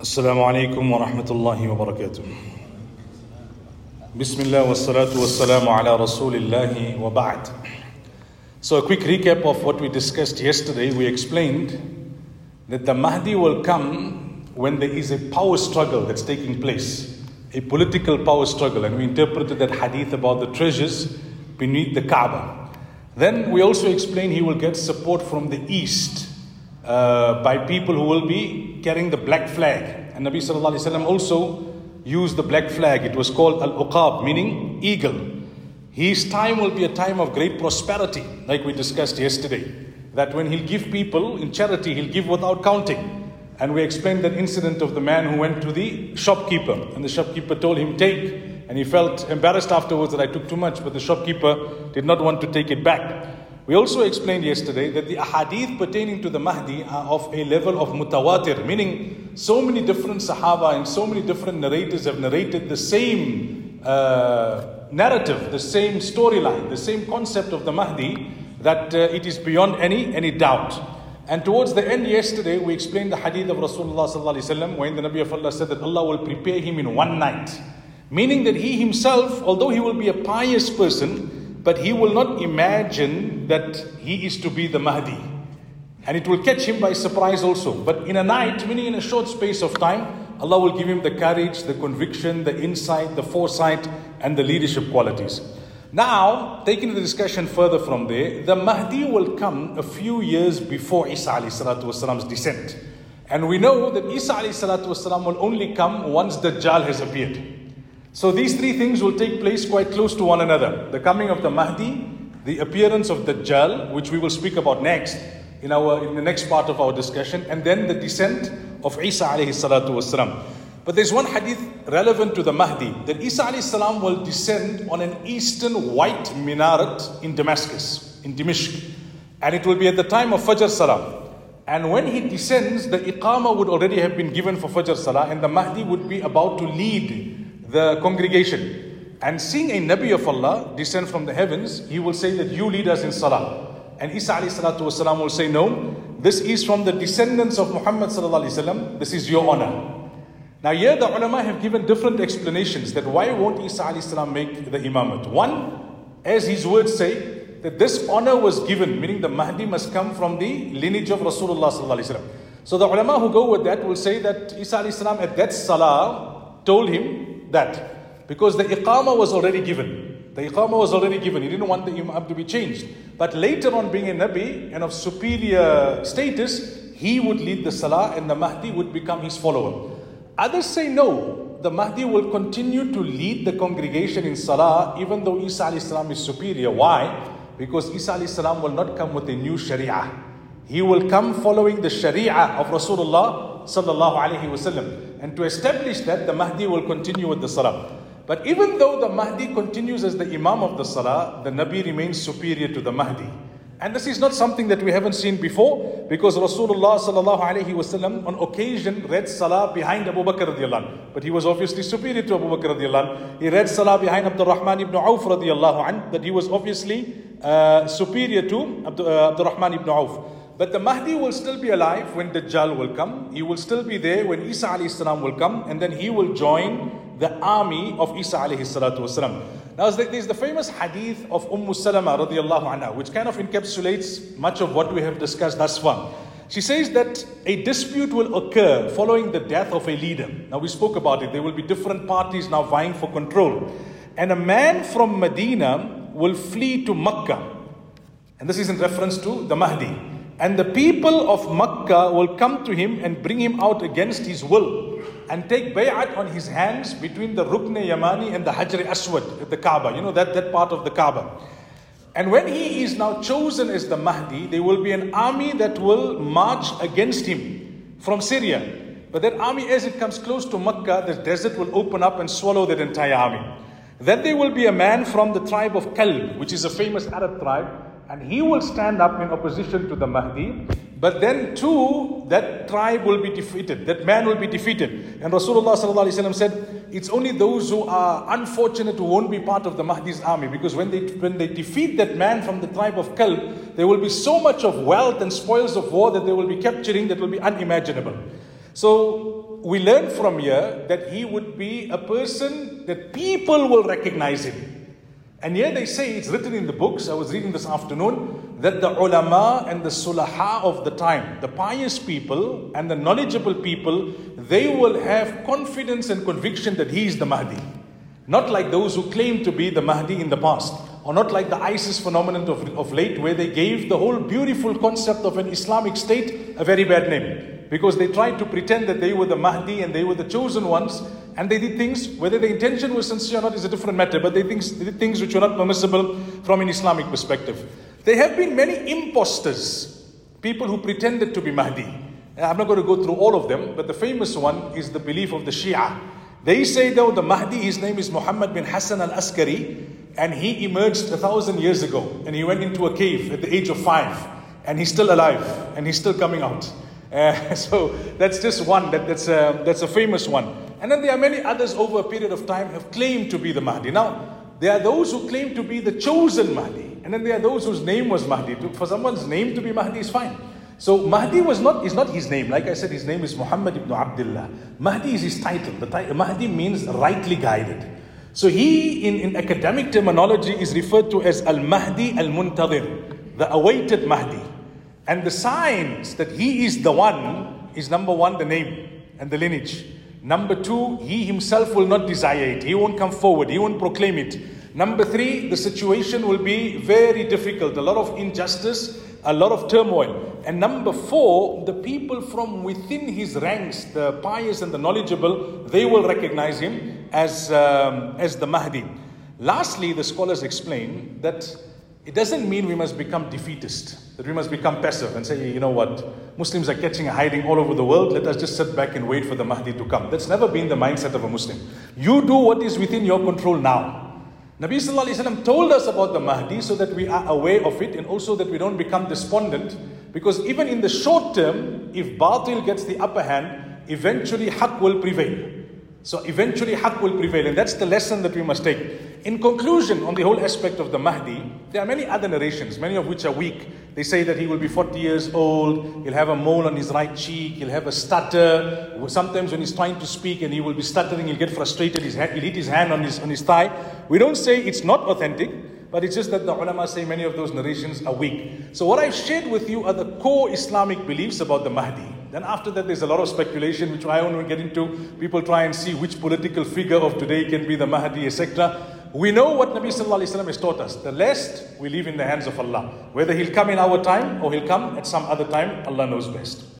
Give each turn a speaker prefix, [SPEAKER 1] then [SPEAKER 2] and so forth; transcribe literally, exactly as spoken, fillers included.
[SPEAKER 1] Assalamu alaikum wa rahmatullahi wa barakatuh. Bismillah wa salatu wa salamu ala rasulillahi wa ba'd. So a quick recap of what we discussed yesterday. We explained that the Mahdi will come when there is a power struggle that's taking place, a political power struggle, and we interpreted that hadith about the treasures beneath the Kaaba. Then we also explained he will get support from the east uh, by people who will be carrying the black flag. And Nabi sallallahu alaihi wasallam also used the black flag. It was called al-uqab, meaning eagle. His time will be a time of great prosperity, like we discussed yesterday. That when he'll give people in charity, he'll give without counting. And we explained that incident of the man who went to the shopkeeper, and the shopkeeper told him, take. And he felt embarrassed afterwards that I took too much, but the shopkeeper did not want to take it back. We also explained yesterday that the ahadith pertaining to the Mahdi are of a level of mutawatir, meaning so many different Sahaba and so many different narrators have narrated the same uh, narrative, the same storyline, the same concept of the Mahdi, that uh, it is beyond any, any doubt. And towards the end yesterday, we explained the hadith of Rasulullah sallallahu alaihi wasallam, when the Nabi of Allah said that Allah will prepare him in one night. Meaning that he himself, although he will be a pious person, but he will not imagine that he is to be the Mahdi. And it will catch him by surprise also. But in a night, meaning in a short space of time, Allah will give him the courage, the conviction, the insight, the foresight, and the leadership qualities. Now, taking the discussion further from there, the Mahdi will come a few years before Isa alayhi salatu wasalam's descent. And we know that Isa alayhi salatu wasalam will only come once Dajjal has appeared. So these three things will take place quite close to one another. The coming of the Mahdi, the appearance of Dajjal, which we will speak about next in our in the next part of our discussion, and then the descent of Isa alayhi salatu wasalam. But there's one hadith relevant to the Mahdi, that Isa alayhi salam will descend on an eastern white minaret in Damascus, in Dimishq. And it will be at the time of Fajr Salah. And when he descends, the Iqamah would already have been given for Fajr Salah, and the Mahdi would be about to lead the congregation. And seeing a Nabi of Allah descend from the heavens, he will say that you lead us in Salah. And Isa alayhi salatu wasalam will say, no, this is from the descendants of Muhammad sallallahu alayhi wasallam, this is your honor. Now here the ulama have given different explanations that why won't Isa alayhi salam make the imamat. One, as his words say, that this honor was given, meaning the Mahdi must come from the lineage of Rasulullah sallallahu alayhi wasallam. So the ulama who go with that will say that Isa alayhi salam at that salah told him that, because the iqamah was already given. The iqamah was already given. He didn't want the imam to be changed. But later on, being a Nabi and of superior status, he would lead the salah and the Mahdi would become his follower. Others say no, the Mahdi will continue to lead the congregation in salah even though Isa alayhi salam is superior. Why? Because Isa alayhi salam will not come with a new sharia. He will come following the sharia of Rasulullah sallallahu alayhi wasallam. And to establish that, the Mahdi will continue with the salah. But even though the Mahdi continues as the Imam of the Salah, the Nabi remains superior to the Mahdi. And this is not something that we haven't seen before, because Rasulullah sallallahu alayhi wasallam on occasion read Salah behind Abu Bakr radiallahu anh. But he was obviously superior to Abu Bakr radiallahu anh. He read Salah behind Abdul Rahman ibn Auf radiallahu anh, that he was obviously uh, superior to Abdul, uh, Abdul Rahman ibn Auf. But the Mahdi will still be alive when Dajjal will come. He will still be there when Isa alayhi salam will come, and then he will join the army of Isa alayhi salatu wasalam. Now there's the famous hadith of Umm Salama radiallahu anha, which kind of encapsulates much of what we have discussed thus far. She says that a dispute will occur following the death of a leader. Now we spoke about it. There will be different parties now vying for control. And a man from Medina will flee to Makkah. And this is in reference to the Mahdi. And the people of Makkah will come to him and bring him out against his will and take bay'at on his hands between the Rukn Yamani and the Hajr Aswad at the Kaaba. You know, that, that part of the Kaaba. And when he is now chosen as the Mahdi, there will be an army that will march against him from Syria. But that army, as it comes close to Makkah, the desert will open up and swallow that entire army. Then there will be a man from the tribe of Kalb, which is a famous Arab tribe. And he will stand up in opposition to the Mahdi. But then too, that tribe will be defeated. That man will be defeated. And Rasulullah sallallahu alaihi wasallam said, it's only those who are unfortunate who won't be part of the Mahdi's army. Because when they when they defeat that man from the tribe of Kalb, there will be so much of wealth and spoils of war that they will be capturing that will be unimaginable. So we learn from here that he would be a person that people will recognize him. And here they say, it's written in the books, I was reading this afternoon, that the ulama and the sulaha of the time, the pious people and the knowledgeable people, they will have confidence and conviction that he is the Mahdi. Not like those who claim to be the Mahdi in the past, or not like the ISIS phenomenon of, of late, where they gave the whole beautiful concept of an Islamic state a very bad name. Because they tried to pretend that they were the Mahdi and they were the chosen ones, and they did things, whether the intention was sincere or not is a different matter, but they, things, they did things which were not permissible from an Islamic perspective. There have been many imposters, people who pretended to be Mahdi. I'm not going to go through all of them, but the famous one is the belief of the Shia. They say though the Mahdi, his name is Muhammad bin Hassan al-Askari, and he emerged a thousand years ago, and he went into a cave at the age of five, and he's still alive, and he's still coming out. Uh, so that's just one, that, that's, a, that's a famous one. And then there are many others over a period of time have claimed to be the Mahdi. Now, there are those who claim to be the chosen Mahdi. And then there are those whose name was Mahdi. For someone's name to be Mahdi is fine. So Mahdi was not, is not his name. Like I said, his name is Muhammad ibn Abdullah. Mahdi is his title. The title Mahdi means rightly guided. So he, in, in academic terminology, is referred to as Al-Mahdi Al-Muntadir, the awaited Mahdi. And the signs that he is the one is number one, the name and the lineage. Number two, he himself will not desire it. He won't come forward. He won't proclaim it. Number three, the situation will be very difficult. A lot of injustice, a lot of turmoil. And number four, the people from within his ranks, the pious and the knowledgeable, they will recognize him as, um, as the Mahdi. Lastly, the scholars explain that it doesn't mean we must become defeatist, that we must become passive and say, you know what, Muslims are catching and hiding all over the world, let us just sit back and wait for the Mahdi to come. That's never been the mindset of a Muslim. You do what is within your control now. Nabi Sallallahu Alaihi Wasallam told us about the Mahdi so that we are aware of it and also that we don't become despondent, because even in the short term, if batil gets the upper hand, eventually haqq will prevail. So eventually haqq will prevail, and that's the lesson that we must take. In conclusion, on the whole aspect of the Mahdi, there are many other narrations, many of which are weak. They say that he will be forty years old, he'll have a mole on his right cheek, he'll have a stutter. Sometimes when he's trying to speak and he will be stuttering, he'll get frustrated, he'll hit his hand on his, on his thigh. We don't say it's not authentic, but it's just that the ulama say many of those narrations are weak. So what I've shared with you are the core Islamic beliefs about the Mahdi. Then after that, there's a lot of speculation, which I won't get into. People try and see which political figure of today can be the Mahdi, et cetera. We know what Nabi Sallallahu Alaihi Wasallam has taught us. The rest, we leave in the hands of Allah. Whether he'll come in our time or he'll come at some other time, Allah knows best.